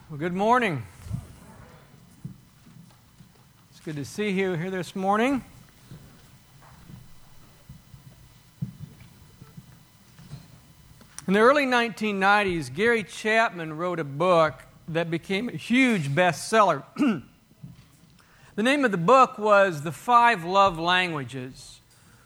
Well, good morning. It's good to see you here this morning. In the early 1990s, Gary Chapman wrote a book that became a huge bestseller. The name of the book was The 5 Love Languages.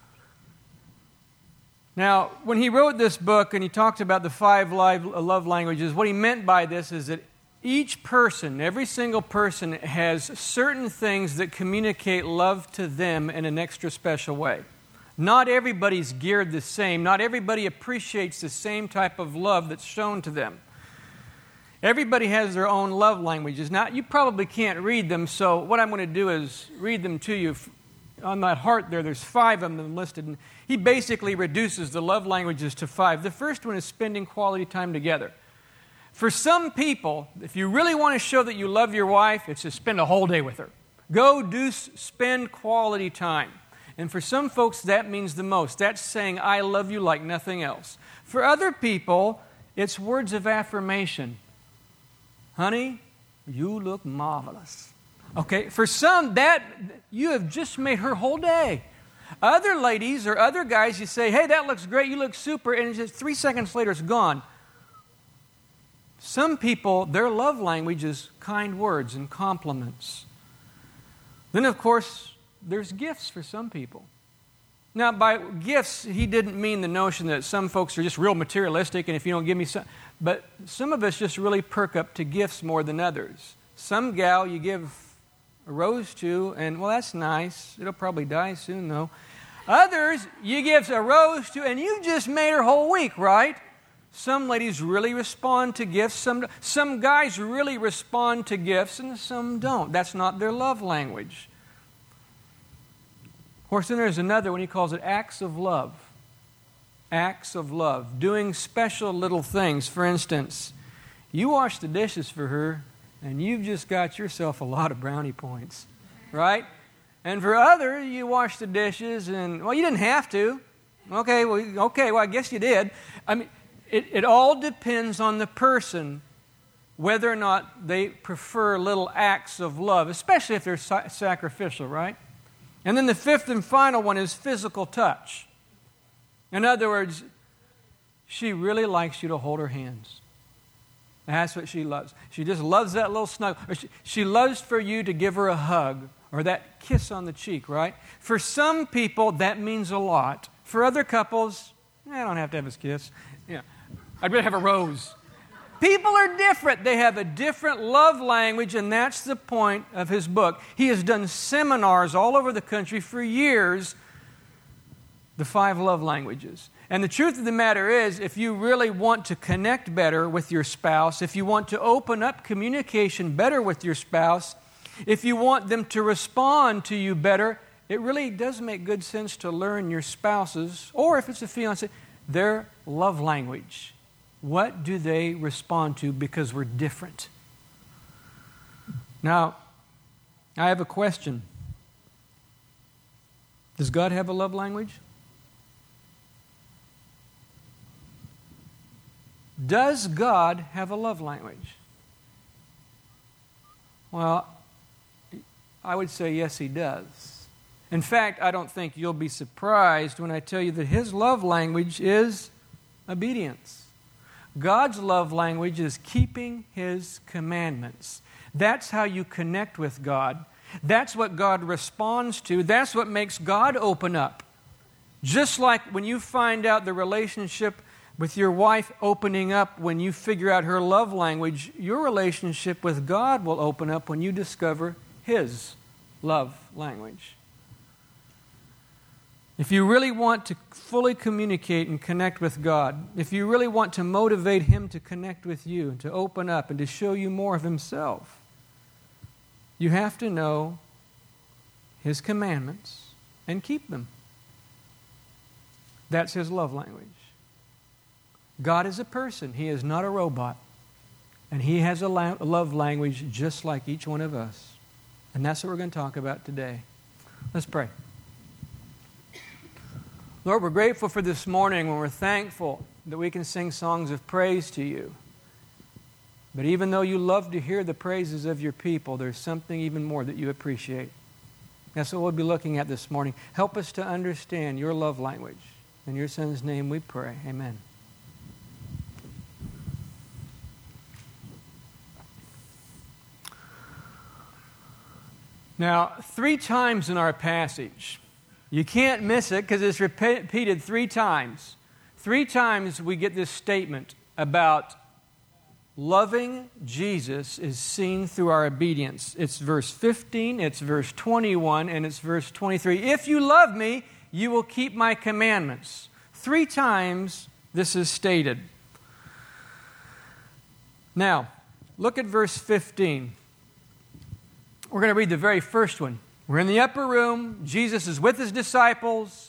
Now, when he wrote this book and he talked about the 5 love languages, what he meant by this is that each person, every single person, has certain things that communicate love to them in an extra special way. Not everybody's geared the same. Not everybody appreciates the same type of love that's shown to them. Everybody has their own love languages. Now, you probably can't read them, so what I'm going to do is read them to you. On that heart there's 5 of them listed. And he basically reduces the love languages to 5. The first one is spending quality time together. For some people, if you really want to show that you love your wife, it's to spend a whole day with her. Spend quality time. And for some folks, that means the most. That's saying, I love you like nothing else. For other people, it's words of affirmation. Honey, you look marvelous. Okay, for some, that you have just made her whole day. Other ladies or other guys, you say, hey, that looks great, you look super, and just 3 seconds later, it's gone. Some people, their love language is kind words and compliments. Then, of course, there's gifts for some people. Now, by gifts, he didn't mean the notion that some folks are just real materialistic, and if you don't give me some... But some of us just really perk up to gifts more than others. Some gal you give a rose to, and, well, that's nice. It'll probably die soon, though. Others, you give a rose to, and you just made her whole week, right? Some ladies really respond to gifts. Some guys really respond to gifts, and some don't. That's not their love language. Of course, then there's another one. He calls it acts of love. Acts of love. Doing special little things. For instance, you wash the dishes for her, and you've just got yourself a lot of brownie points, right? And for others, you wash the dishes, and, well, you didn't have to. Okay, well, I guess you did. I mean, it all depends on the person whether or not they prefer little acts of love, especially if they're sacrificial, right? And then the 5th and final one is physical touch. In other words, she really likes you to hold her hands. That's what she loves. She just loves that little snuggle. Or she loves for you to give her a hug or that kiss on the cheek, right? For some people, that means a lot. For other couples, I don't have to have a kiss. Yeah. I'd rather have a rose. People are different. They have a different love language, and that's the point of his book. He has done seminars all over the country for years, the 5 love languages. And the truth of the matter is, if you really want to connect better with your spouse, if you want to open up communication better with your spouse, if you want them to respond to you better, it really does make good sense to learn your spouse's, or if it's a fiancé, their love language. What do they respond to? Because we're different. Now, I have a question. Does God have a love language? Does God have a love language? Well, I would say yes, He does. In fact, I don't think you'll be surprised when I tell you that His love language is obedience. God's love language is keeping His commandments. That's how you connect with God. That's what God responds to. That's what makes God open up. Just like when you find out the relationship with your wife opening up when you figure out her love language, your relationship with God will open up when you discover His love language. If you really want to fully communicate and connect with God, if you really want to motivate Him to connect with you, to open up and to show you more of Himself, you have to know His commandments and keep them. That's His love language. God is a person. He is not a robot. And He has a love language just like each one of us. And that's what we're going to talk about today. Let's pray. Lord, we're grateful for this morning when we're thankful that we can sing songs of praise to You. But even though you love to hear the praises of your people, there's something even more that you appreciate. That's what we'll be looking at this morning. Help us to understand your love language. In your Son's name we pray. Amen. Now, 3 times in our passage, you can't miss it because it's repeated 3 times. 3 times we get this statement about loving Jesus is seen through our obedience. It's verse 15, it's verse 21, and it's verse 23. If you love me, you will keep my commandments. 3 times this is stated. Now, look at verse 15. We're going to read the very first one. We're in the upper room. Jesus is with his disciples.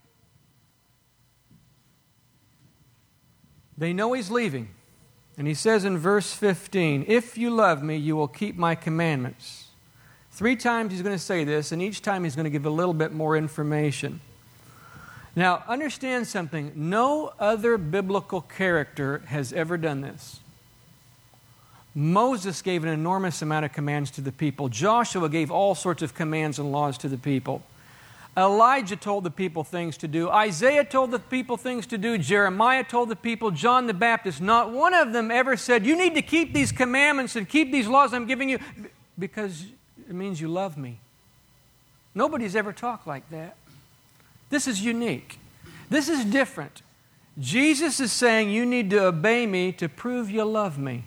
They know he's leaving. And he says in verse 15, if you love me, you will keep my commandments. 3 times he's going to say this, and each time he's going to give a little bit more information. Now, understand something. No other biblical character has ever done this. Moses gave an enormous amount of commands to the people. Joshua gave all sorts of commands and laws to the people. Elijah told the people things to do. Isaiah told the people things to do. Jeremiah told the people. John the Baptist, not one of them ever said, you need to keep these commandments and keep these laws I'm giving you because it means you love me. Nobody's ever talked like that. This is unique. This is different. Jesus is saying you need to obey me to prove you love me.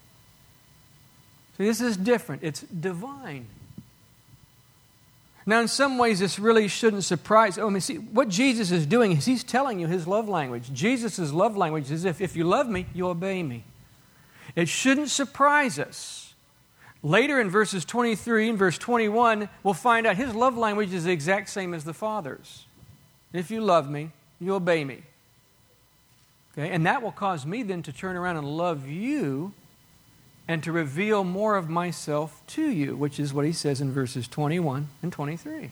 See, this is different. It's divine. Now, in some ways, this really shouldn't surprise. See, what Jesus is doing is he's telling you his love language. Jesus' love language is if you love me, you obey me. It shouldn't surprise us. Later in verses 23 and verse 21, we'll find out his love language is the exact same as the Father's. If you love me, you obey me. Okay? And that will cause me then to turn around and love you and to reveal more of myself to you, which is what he says in verses 21 and 23.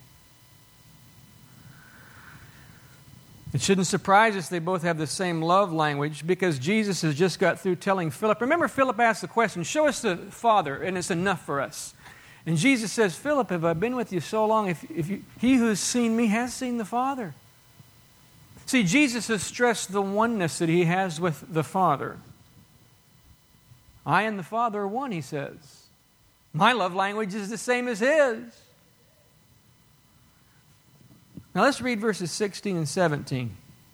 It shouldn't surprise us they both have the same love language because Jesus has just got through telling Philip. Remember, Philip asked the question, show us the Father, and it's enough for us. And Jesus says, Philip, have I been with you so long? He who's seen me has seen the Father. See, Jesus has stressed the oneness that he has with the Father. I and the Father are one, he says. My love language is the same as his. Now let's read verses 16 and 17.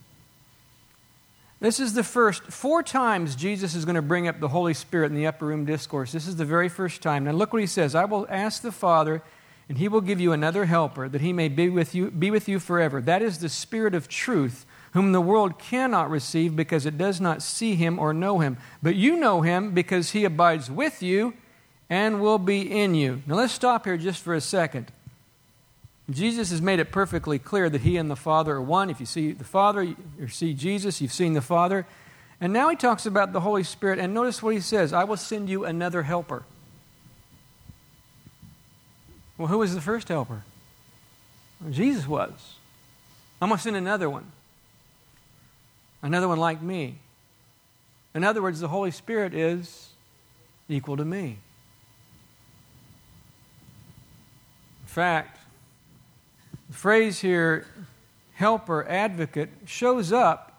This is the first. 4 times Jesus is going to bring up the Holy Spirit in the upper room discourse. This is the very first time. Now look what he says. I will ask the Father, and he will give you another helper, that he may be with you forever. That is the Spirit of truth, whom the world cannot receive because it does not see him or know him. But you know him because he abides with you and will be in you. Now let's stop here just for a second. Jesus has made it perfectly clear that he and the Father are one. If you see the Father, you see Jesus, you've seen the Father. And now he talks about the Holy Spirit, and notice what he says, I will send you another helper. Well, who was the first helper? Well, Jesus was. I'm going to send another one. Another one like me. In other words, the Holy Spirit is equal to me. In fact, the phrase here, helper, advocate, shows up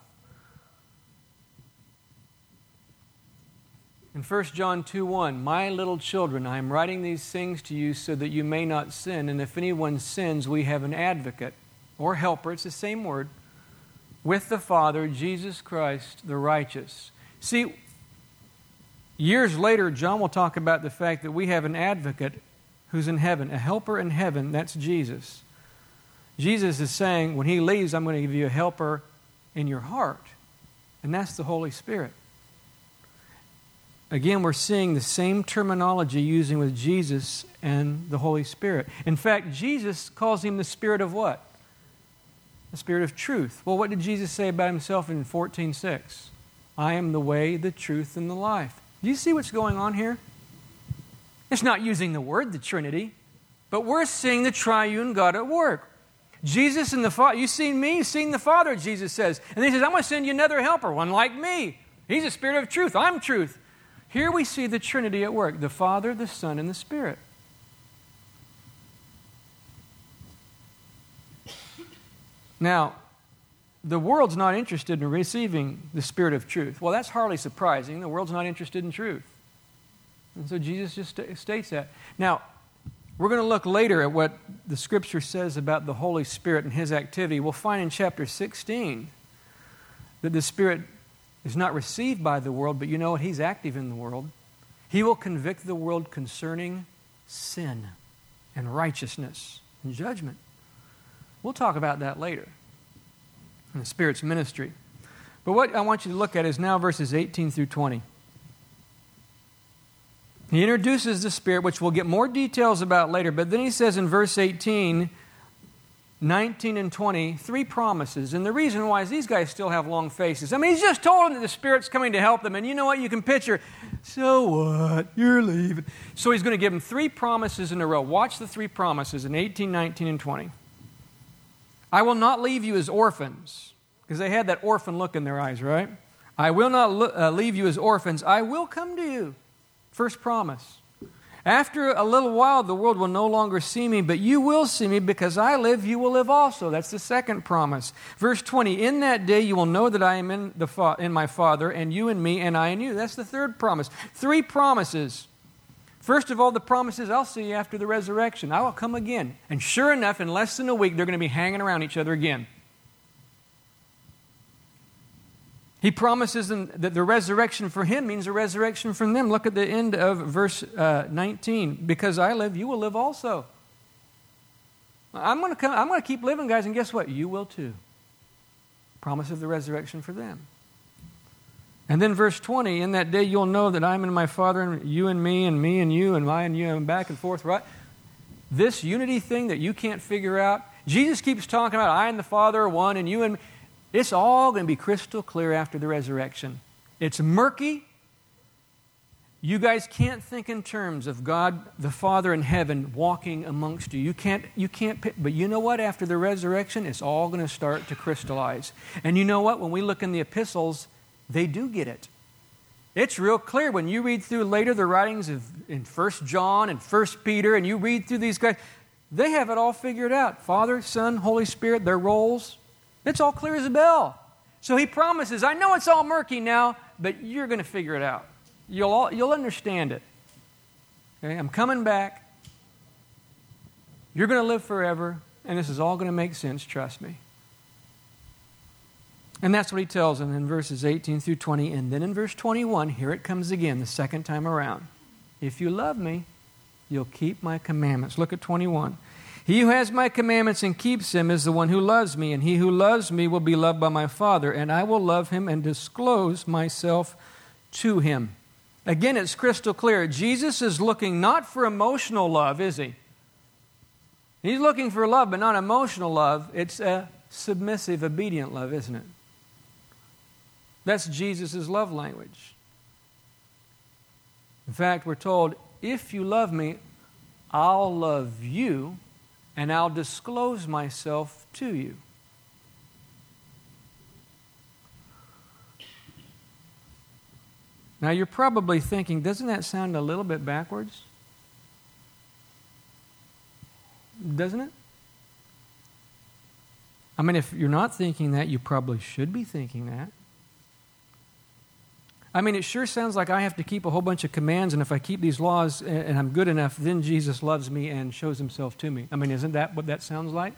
in 1 John 2:1. My little children, I am writing these things to you so that you may not sin. And if anyone sins, we have an advocate or helper, it's the same word, with the Father, Jesus Christ, the righteous. See, years later, John will talk about the fact that we have an advocate who's in heaven, a helper in heaven, that's Jesus. Jesus is saying, when he leaves, I'm going to give you a helper in your heart, and that's the Holy Spirit. Again, we're seeing the same terminology using with Jesus and the Holy Spirit. In fact, Jesus calls him the Spirit of what? The Spirit of truth. Well, what did Jesus say about himself in 14:6? I am the way, the truth, and the life. Do you see what's going on here? It's not using the word, the Trinity, but we're seeing the triune God at work. Jesus and the Father, you've seen me, you've seen the Father, Jesus says. And then he says, I'm going to send you another helper, one like me. He's the Spirit of truth. I'm truth. Here we see the Trinity at work, the Father, the Son, and the Spirit. Now, the world's not interested in receiving the Spirit of truth. Well, that's hardly surprising. The world's not interested in truth. And so Jesus just states that. Now, we're going to look later at what the Scripture says about the Holy Spirit and His activity. We'll find in chapter 16 that the Spirit is not received by the world, but you know what? He's active in the world. He will convict the world concerning sin and righteousness and judgment. We'll talk about that later in the Spirit's ministry. But what I want you to look at is now verses 18 through 20. He introduces the Spirit, which we'll get more details about later, but then he says in verse 18, 19 and 20, 3 promises. And the reason why is these guys still have long faces. I mean, he's just told them that the Spirit's coming to help them, and you know what? You can picture, so what? You're leaving. So he's going to give them 3 promises in a row. Watch the 3 promises in 18, 19, and 20. I will not leave you as orphans, because they had that orphan look in their eyes, right? I will not leave you as orphans. I will come to you. First promise. After a little while, the world will no longer see me, but you will see me because I live, you will live also. That's the second promise. Verse 20, in that day you will know that I am in my Father, and you in me, and I in you. That's the third promise. 3 promises. First of all, the promise is, I'll see you after the resurrection. I will come again. And sure enough, in less than a week, they're going to be hanging around each other again. He promises them that the resurrection for him means a resurrection from them. Look at the end of verse 19. Because I live, you will live also. I'm going to keep living, guys, and guess what? You will too. Promise of the resurrection for them. And then verse 20, in that day you'll know that I'm in my Father, and you and me and you, and I and you, and back and forth, right? This unity thing that you can't figure out, Jesus keeps talking about I and the Father are one, and you and me. It's all going to be crystal clear after the resurrection. It's murky. You guys can't think in terms of God the Father in heaven walking amongst you. You can't, but you know what? After the resurrection, it's all going to start to crystallize. And you know what? When we look in the epistles, they do get it. It's real clear. When you read through later the writings in 1 John and 1 Peter, and you read through these guys, they have it all figured out. Father, Son, Holy Spirit, their roles. It's all clear as a bell. So he promises, I know it's all murky now, but you're going to figure it out. You'll understand it. Okay? I'm coming back. You're going to live forever, and this is all going to make sense, trust me. And that's what he tells them in verses 18 through 20. And then in verse 21, here it comes again, the second time around. If you love me, you'll keep my commandments. Look at 21. He who has my commandments and keeps them is the one who loves me, and he who loves me will be loved by my Father, and I will love him and disclose myself to him. Again, it's crystal clear. Jesus is looking not for emotional love, is he? He's looking for love, but not emotional love. It's a submissive, obedient love, isn't it? That's Jesus' love language. In fact, we're told, if you love me, I'll love you, and I'll disclose myself to you. Now you're probably thinking, doesn't that sound a little bit backwards? Doesn't it? I mean, if you're not thinking that, you probably should be thinking that. I mean, it sure sounds like I have to keep a whole bunch of commands, and if I keep these laws and I'm good enough, then Jesus loves me and shows himself to me. I mean, isn't that what that sounds like?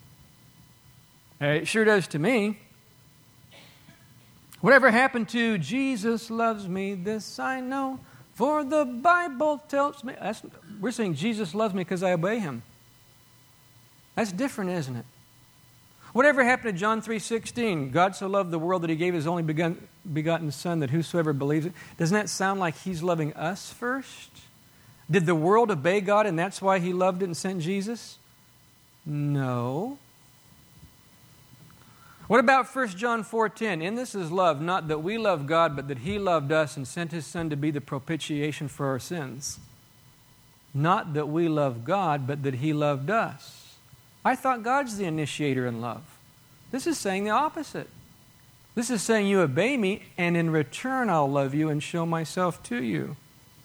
It sure does to me. Whatever happened to Jesus loves me, this I know, for the Bible tells me. We're saying Jesus loves me because I obey him. That's different, isn't it? Whatever happened to John 3:16? God so loved the world that he gave his only begotten Son, that whosoever believes it. Doesn't that sound like he's loving us first? Did the world obey God and that's why he loved it and sent Jesus? No. What about 1 John 4:10? In this is love, not that we love God, but that he loved us and sent his Son to be the propitiation for our sins. Not that we love God, but that he loved us. I thought God's the initiator in love. This is saying the opposite. This is saying you obey me, and in return I'll love you and show myself to you.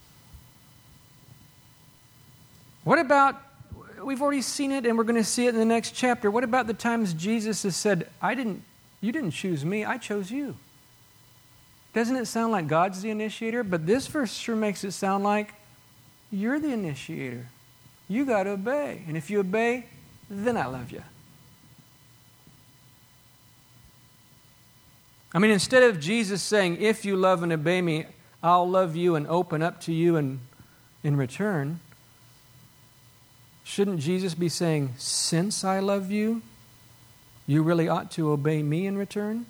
What about, we've already seen it and we're going to see it in the next chapter. What about the times Jesus has said, you didn't choose me, I chose you? Doesn't it sound like God's the initiator? But this verse sure makes it sound like you're the initiator. You got to obey. And if you obey, then I love you. I mean, instead of Jesus saying, if you love and obey me, I'll love you and open up to you and in return, shouldn't Jesus be saying, since I love you, you really ought to obey me in return?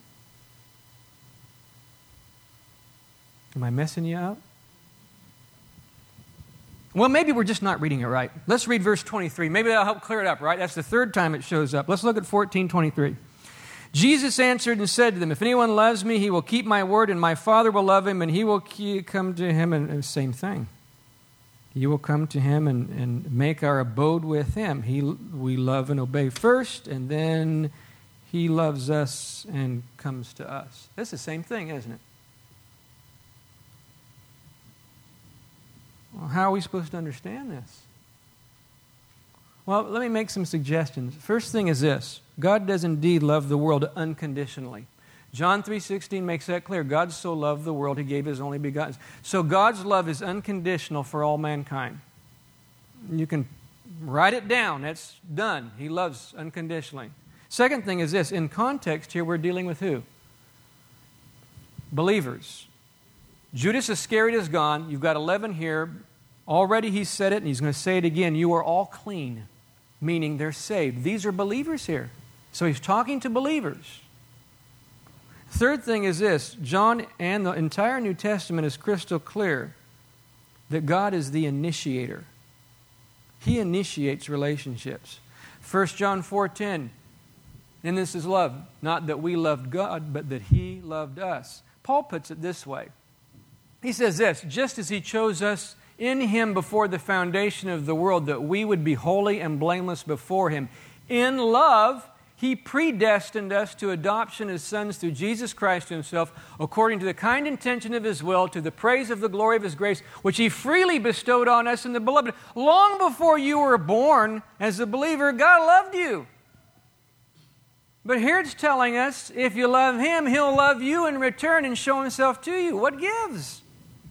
Am I messing you up? Well, maybe we're just not reading it right. Let's read verse 23. Maybe that'll help clear it up, right? That's the third time it shows up. Let's look at 14:23. Jesus answered and said to them, if anyone loves me, he will keep my word, and my Father will love him, and he will come to him. And same thing. You will come to him and make our abode with him. We love and obey first, and then he loves us and comes to us. That's the same thing, isn't it? Well, how are we supposed to understand this? Well, let me make some suggestions. First thing is this. God does indeed love the world unconditionally. John 3:16 makes that clear. God so loved the world, he gave his only begotten. So God's love is unconditional for all mankind. You can write it down. That's done. He loves unconditionally. Second thing is this. In context here, we're dealing with who? Believers. Judas Iscariot is gone. You've got 11 here. Already he said it, and he's going to say it again. You are all clean, meaning they're saved. These are believers here. So he's talking to believers. Third thing is this. John and the entire New Testament is crystal clear that God is the initiator. He initiates relationships. 1 John 4:10, and this is love, not that we loved God, but that he loved us. Paul puts it this way. He says this, just as he chose us in him before the foundation of the world, that we would be holy and blameless before him. In love, he predestined us to adoption as sons through Jesus Christ himself, according to the kind intention of his will, to the praise of the glory of his grace, which he freely bestowed on us in the beloved. Long before you were born as a believer, God loved you. But here it's telling us, if you love him, he'll love you in return and show himself to you. What gives?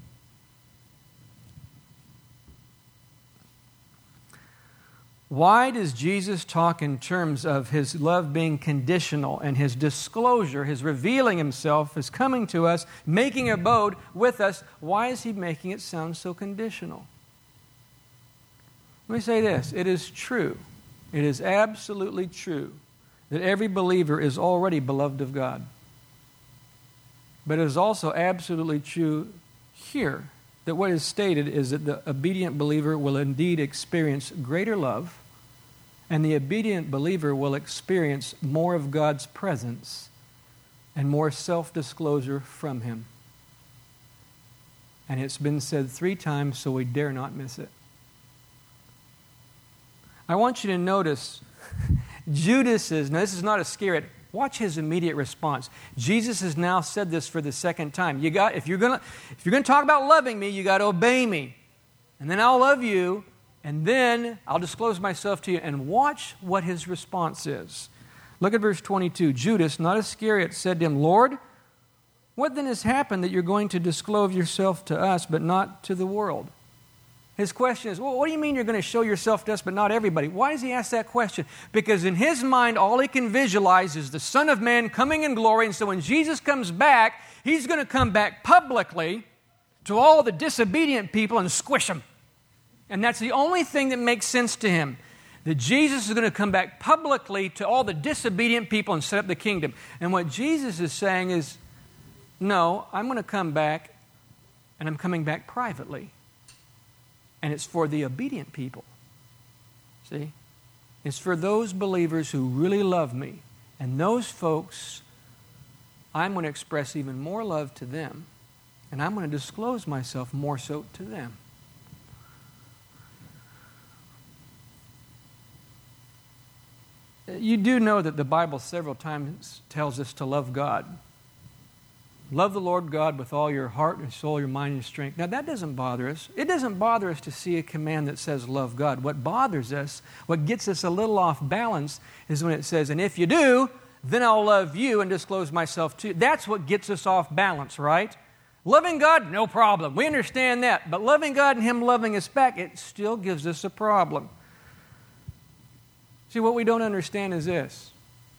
Why does Jesus talk in terms of his love being conditional and his disclosure, his revealing himself, his coming to us, making abode with us? Why is he making it sound so conditional? Let me say this. It is true. It is absolutely true that every believer is already beloved of God. But it is also absolutely true here that what is stated is that the obedient believer will indeed experience greater love, and the obedient believer will experience more of God's presence and more self-disclosure from him. And it's been said 3 times, so we dare not miss it. I want you to notice Judas's, now this is not Iscariot, watch his immediate response. Jesus has now said this for the second time. If you're going to talk about loving me, you got to obey me. And then I'll love you, and then I'll disclose myself to you. And watch what his response is. Look at verse 22. Judas, not Iscariot, said to him, Lord, what then has happened that you're going to disclose yourself to us, but not to the world? His question is, well, what do you mean you're going to show yourself to us, but not everybody? Why does he ask that question? Because in his mind, all he can visualize is the Son of Man coming in glory. And so when Jesus comes back, he's going to come back publicly to all the disobedient people and squish them. And that's the only thing that makes sense to him. That Jesus is going to come back publicly to all the disobedient people and set up the kingdom. And what Jesus is saying is, no, I'm going to come back, and I'm coming back privately. And it's for the obedient people. See? It's for those believers who really love me. And those folks, I'm going to express even more love to them. And I'm going to disclose myself more so to them. You do know that the Bible several times tells us to love God. Love the Lord God with all your heart and soul, your mind and strength. Now that doesn't bother us. It doesn't bother us to see a command that says love God. What bothers us, what gets us a little off balance, is when it says, and if you do, then I'll love you and disclose myself to you. That's what gets us off balance, right? Loving God, no problem. We understand that. But loving God and Him loving us back, it still gives us a problem. See, what we don't understand is this.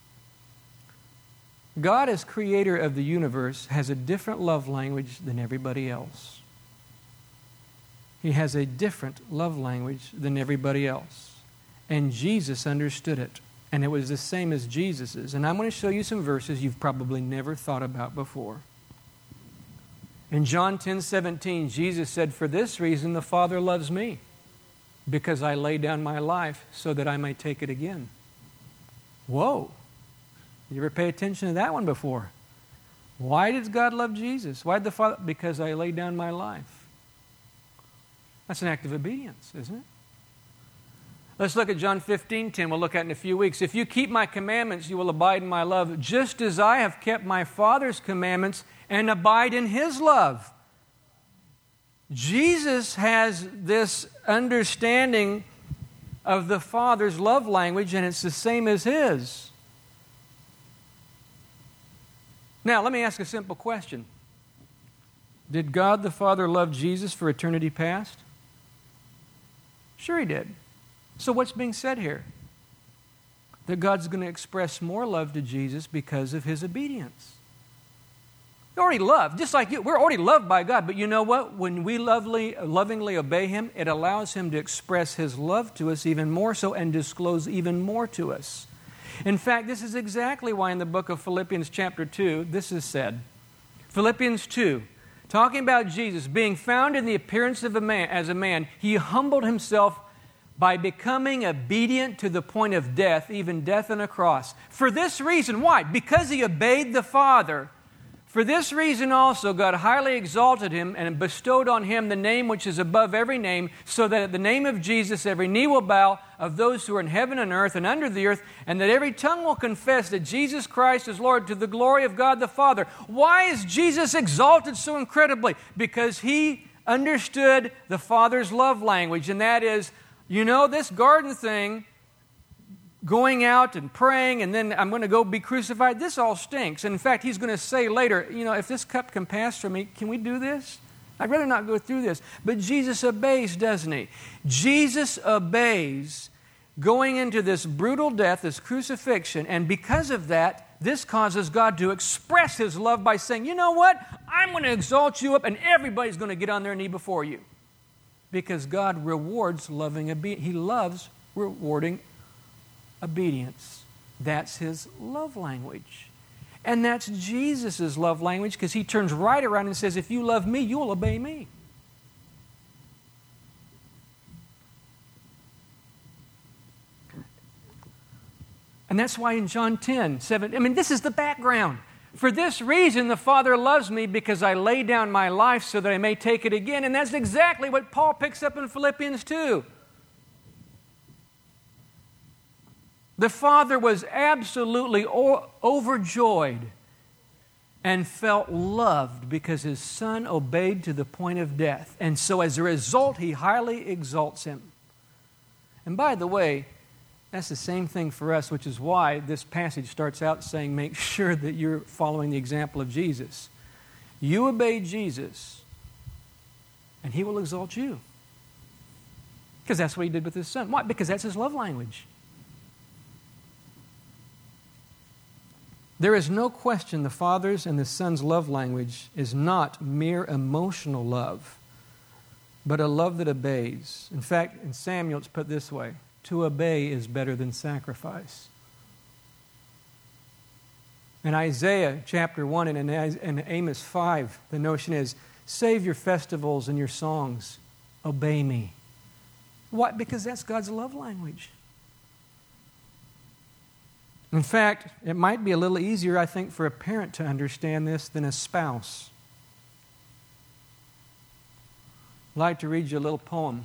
God, as creator of the universe, has a different love language than everybody else. He has a different love language than everybody else. And Jesus understood it. And it was the same as Jesus's. And I'm going to show you some verses you've probably never thought about before. In John 10:17, Jesus said, "For this reason the Father loves me, because I lay down my life so that I may take it again." Whoa! You ever pay attention to that one before? Why did God love Jesus? Why did the Father? Because I laid down my life. That's an act of obedience, isn't it? Let's look at John 15:10. We'll look at it in a few weeks. If you keep my commandments, you will abide in my love, just as I have kept my Father's commandments and abide in His love. Jesus has this understanding of the Father's love language, and it's the same as His. Now, let me ask a simple question. Did God the Father love Jesus for eternity past? Sure He did. So what's being said here? That God's going to express more love to Jesus because of His obedience. He already loved, just like you. We're already loved by God, but you know what? When we lovingly obey Him, it allows Him to express His love to us even more so and disclose even more to us. In fact, this is exactly why in the book of Philippians chapter 2, this is said. Philippians 2, talking about Jesus being found in the appearance of a man, as a man, He humbled Himself by becoming obedient to the point of death, even death on a cross. For this reason, why? Because He obeyed the Father. For this reason also God highly exalted Him and bestowed on Him the name which is above every name, so that at the name of Jesus every knee will bow, of those who are in heaven and earth and under the earth, and that every tongue will confess that Jesus Christ is Lord, to the glory of God the Father. Why is Jesus exalted so incredibly? Because He understood the Father's love language, and that is, you know, this garden thing, going out and praying, and then I'm going to go be crucified, this all stinks. And in fact, He's going to say later, you know, if this cup can pass from me, can we do this? I'd rather not go through this. But Jesus obeys, doesn't He? Jesus obeys going into this brutal death, this crucifixion, and because of that, this causes God to express His love by saying, you know what? I'm going to exalt you up, and everybody's going to get on their knee before you. Because God rewards loving obedience. He loves rewarding obedience. That's His love language. And that's Jesus' love language, because He turns right around and says, if you love me, you will obey me. And that's why in John 10:7, this is the background. For this reason the Father loves me, because I lay down my life so that I may take it again. And that's exactly what Paul picks up in Philippians 2. The Father was absolutely overjoyed and felt loved because His Son obeyed to the point of death. And so as a result, He highly exalts Him. And by the way, that's the same thing for us, which is why this passage starts out saying, make sure that you're following the example of Jesus. You obey Jesus, and He will exalt you. Because that's what He did with His Son. Why? Because that's His love language. There is no question the Father's and the Son's love language is not mere emotional love, but a love that obeys. In fact, in Samuel, it's put this way: to obey is better than sacrifice. In Isaiah chapter 1 and in Amos 5, the notion is, save your festivals and your songs, obey me. Why? Because that's God's love language. In fact, it might be a little easier, I think, for a parent to understand this than a spouse. I'd like to read you a little poem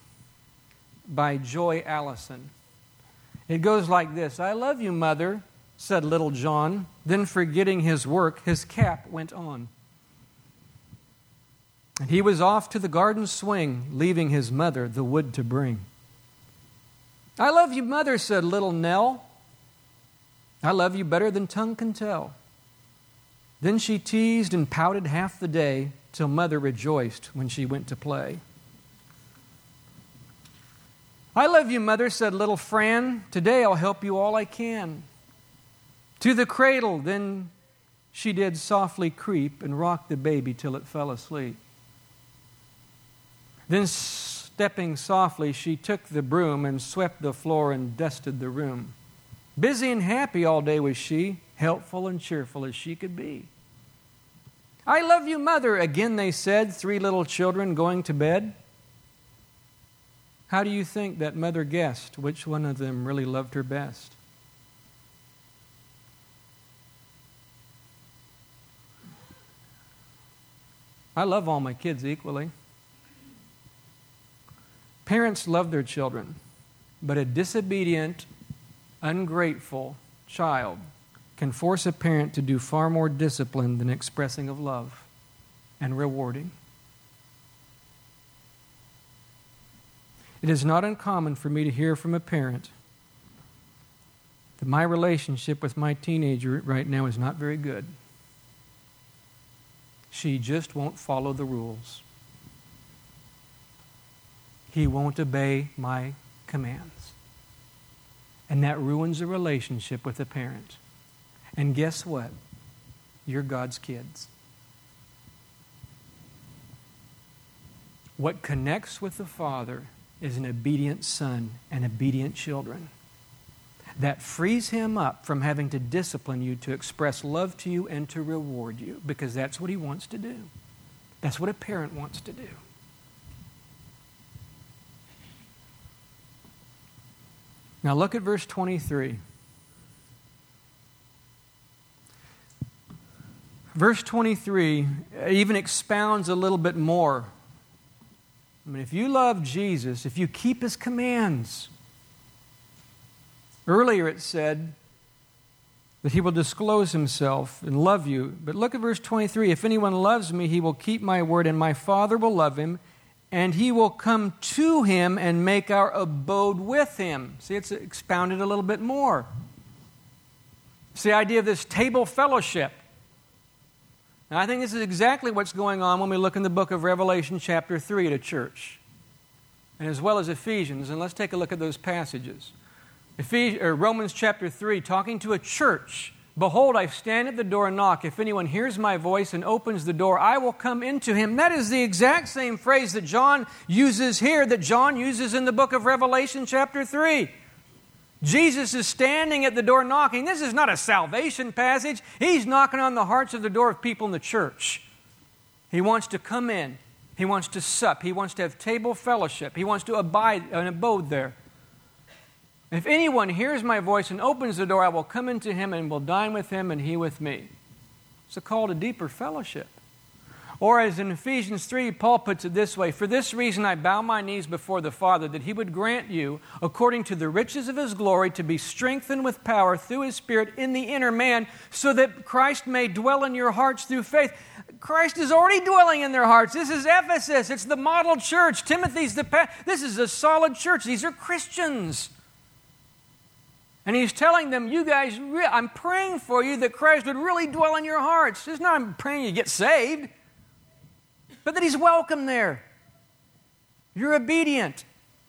by Joy Allison. It goes like this: I love you, Mother, said little John. Then, forgetting his work, his cap went on. And he was off to the garden swing, leaving his mother the wood to bring. I love you, mother, said little Nell. I love you better than tongue can tell. Then she teased and pouted half the day, till mother rejoiced when she went to play. I love you, mother, said little Fran. Today I'll help you all I can. To the cradle, then she did softly creep and rock the baby till it fell asleep. Then, stepping softly, she took the broom and swept the floor and dusted the room. Busy and happy all day was she, helpful and cheerful as she could be. I love you, mother, again they said, three little children going to bed. How do you think that mother guessed which one of them really loved her best? I love all my kids equally. Parents love their children, but a disobedient, ungrateful child can force a parent to do far more discipline than expressing of love and rewarding. It is not uncommon for me to hear from a parent that my relationship with my teenager right now is not very good. She just won't follow the rules. He won't obey my commands. And that ruins a relationship with a parent. And guess what? You're God's kids. What connects with the Father is an obedient son and obedient children. That frees him up from having to discipline you, to express love to you, and to reward you, because that's what he wants to do. That's what a parent wants to do. Now look at verse 23. Verse 23 even expounds a little bit more. I mean, if you love Jesus, if you keep His commands, earlier it said that He will disclose Himself and love you. But look at verse 23. If anyone loves me, he will keep my word, and my Father will love him, and He will come to him and make our abode with him. See, it's expounded a little bit more. It's the idea of this table fellowship. Now, I think this is exactly what's going on when we look in the book of Revelation chapter 3 at a church, and as well as Ephesians. And let's take a look at those passages. Romans chapter 3, talking to a church. Behold, I stand at the door and knock. If anyone hears my voice and opens the door, I will come into him. That is the exact same phrase that John uses here, that John uses in the book of Revelation chapter 3. Jesus is standing at the door knocking. This is not a salvation passage. He's knocking on the hearts of the door of people in the church. He wants to come in. He wants to sup. He wants to have table fellowship. He wants to abide and abode there. If anyone hears my voice and opens the door, I will come into him and will dine with him and he with me. It's a call to deeper fellowship. Or as in Ephesians 3, Paul puts it this way, for this reason I bow my knees before the Father, that He would grant you, according to the riches of His glory, to be strengthened with power through His Spirit in the inner man, so that Christ may dwell in your hearts through faith. Christ is already dwelling in their hearts. This is Ephesus. It's the model church. Timothy's this is a solid church. These are Christians. And he's telling them, you guys, I'm praying for you that Christ would really dwell in your hearts. It's not I'm praying you get saved, but that He's welcome there. You're obedient.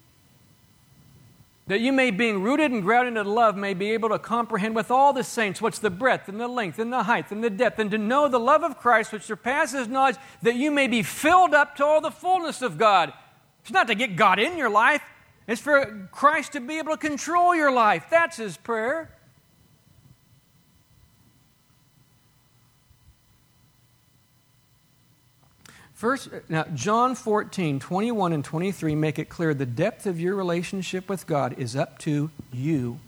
That you may, being rooted and grounded in love, may be able to comprehend with all the saints what's the breadth and the length and the height and the depth, and to know the love of Christ which surpasses knowledge, that you may be filled up to all the fullness of God. It's not to get God in your life. It's for Christ to be able to control your life. That's His prayer. First, now, John 14, 21 and 23 make it clear the depth of your relationship with God is up to you.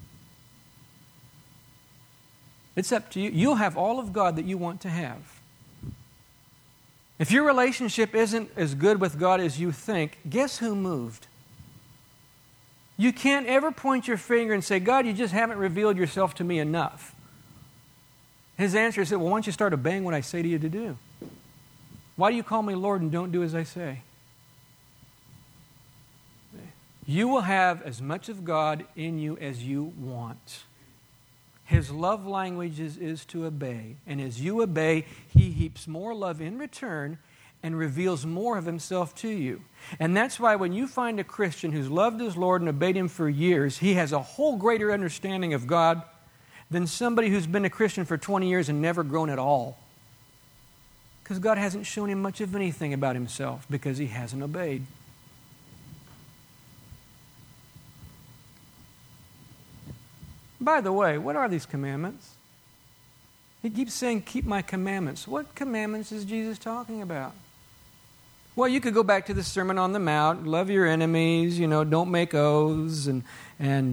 It's up to you. You'll have all of God that you want to have. If your relationship isn't as good with God as you think, guess who moved? You can't ever point your finger and say, God, you just haven't revealed yourself to me enough. His answer is, well, why don't you start obeying what I say to you to do? Why do you call me Lord and don't do as I say? You will have as much of God in you as you want. His love language is to obey. And as you obey, He heaps more love in return and reveals more of Himself to you. And that's why when you find a Christian who's loved his Lord and obeyed Him for years, he has a whole greater understanding of God than somebody who's been a Christian for 20 years and never grown at all. Because God hasn't shown him much of anything about Himself because he hasn't obeyed. By the way, what are these commandments? He keeps saying, keep my commandments. What commandments is Jesus talking about? Well, you could go back to the Sermon on the Mount, love your enemies, don't make oaths, and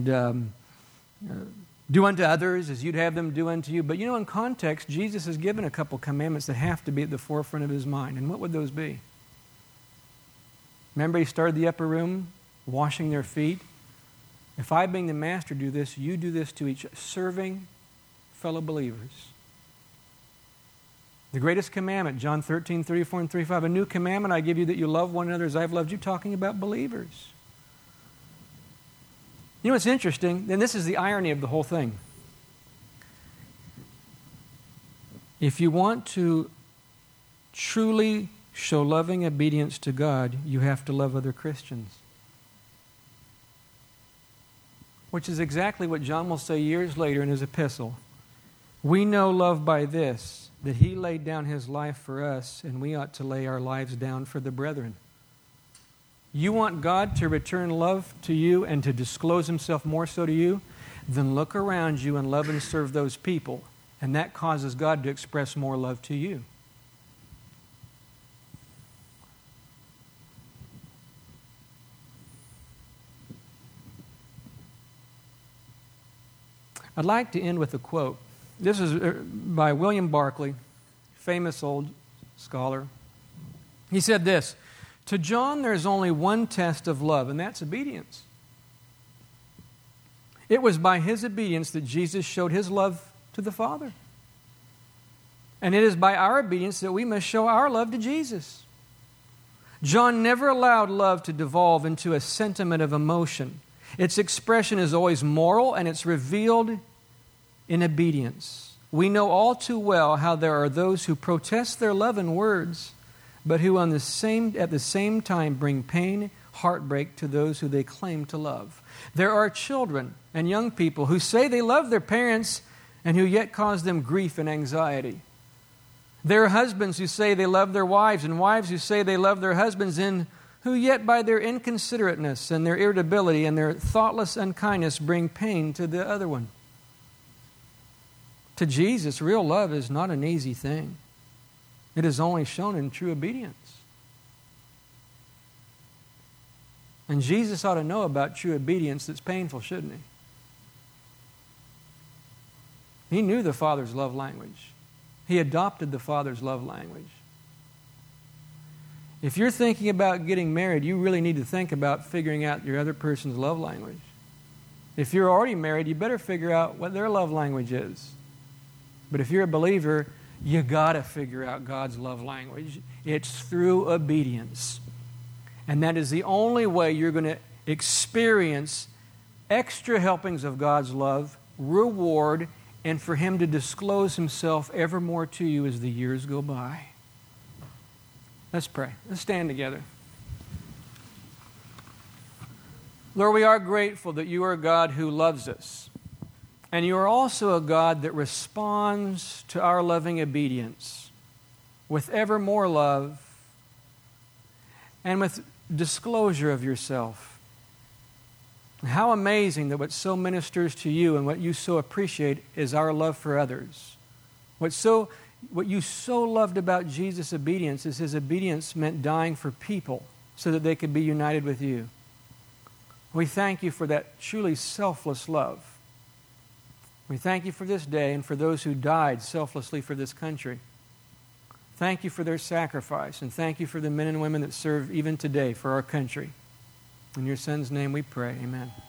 do unto others as you'd have them do unto you. But in context, Jesus has given a couple commandments that have to be at the forefront of His mind. And what would those be? Remember He started the upper room, washing their feet? If I, being the master, do this, you do this to each, serving fellow believers. The greatest commandment, John 13, 34 and 35, a new commandment I give you that you love one another as I've loved you, talking about believers. You know what's interesting? And this is the irony of the whole thing. If you want to truly show loving obedience to God, you have to love other Christians. Which is exactly what John will say years later in his epistle. We know love by this, that He laid down His life for us, and we ought to lay our lives down for the brethren. You want God to return love to you and to disclose Himself more so to you? Then look around you and love and serve those people. And that causes God to express more love to you. I'd like to end with a quote. This is by William Barclay, famous old scholar. He said this, "To John there's only one test of love, and that's obedience. It was by his obedience that Jesus showed His love to the Father. And it is by our obedience that we must show our love to Jesus. John never allowed love to devolve into a sentiment of emotion. Its expression is always moral, and it's revealed in obedience. We know all too well how there are those who protest their love in words, but who at the same time bring pain, heartbreak to those who they claim to love. There are children and young people who say they love their parents and who yet cause them grief and anxiety. There are husbands who say they love their wives and wives who say they love their husbands and who yet by their inconsiderateness and their irritability and their thoughtless unkindness bring pain to the other one. To Jesus, real love is not an easy thing. It is only shown in true obedience. And Jesus ought to know about true obedience that's painful, shouldn't He? He knew the Father's love language. He adopted the Father's love language. If you're thinking about getting married, you really need to think about figuring out your other person's love language. If you're already married, you better figure out what their love language is. But if you're a believer, you got to figure out God's love language. It's through obedience. And that is the only way you're going to experience extra helpings of God's love, reward, and for Him to disclose Himself ever more to you as the years go by. Let's pray. Let's stand together. Lord, we are grateful that You are a God who loves us. And You are also a God that responds to our loving obedience with ever more love and with disclosure of Yourself. How amazing that what so ministers to You and what You so appreciate is our love for others. What You so loved about Jesus' obedience is His obedience meant dying for people so that they could be united with You. We thank You for that truly selfless love. We thank You for this day and for those who died selflessly for this country. Thank You for their sacrifice, and thank You for the men and women that serve even today for our country. In Your Son's name we pray. Amen.